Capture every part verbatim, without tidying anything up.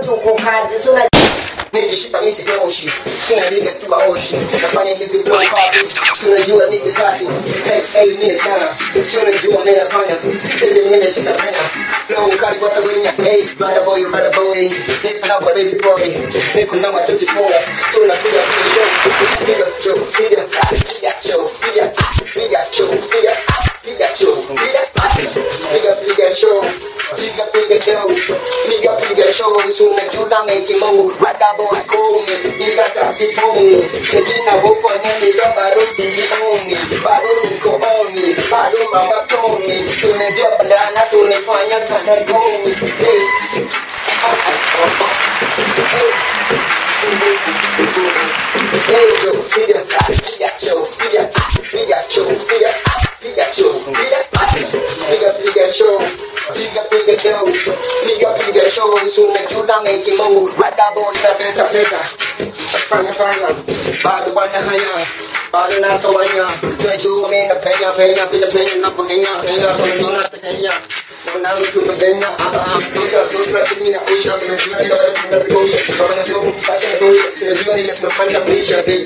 tuko kazi sura nikishika mimi sipeoshi sina nige siba oshi nafanya hizi flow kazi tunajua nige kazi hey hey mimi chana tunajua mimi nafanya tende mimi nachofanya flow kazi kwa sababu hey bada boy bada boy nipo na bada boy niko na twenty four tunakuja kuja show kuja kuja show kuja kuja show kuja kuja show kuja Bigga, bigga show, bigga, bigga show, bigga, bigga show. Soon as you done make it move, right that boy call me. You got that sit on me. The dinner go for me, the barrel see on me, barrel go on me, barrel mama told me. Soon as you up and down, I don't know find your cut that go me. Hey, hey, yo, bigga, bigga show, bigga, bigga show, bigga, bigga show, bigga. Bigga, bigga show, bigga, bigga show, bigga, bigga show. Soon as you done make it move, right that boy, that better, better. Fanya, fanya, bado banya hanya, bado na sawanya. Jojo me na penya, penya, penya, penya na penya, penya, so you na penya. Muna tu na penya, aba, tusa, tusa, tingina, usha, na tingina, tingina, tingina, tingina, tingina, tingina, tingina, tingina, tingina, na fanya misha, hey,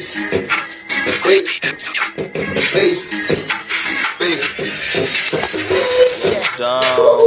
hey, hey, hey. Down.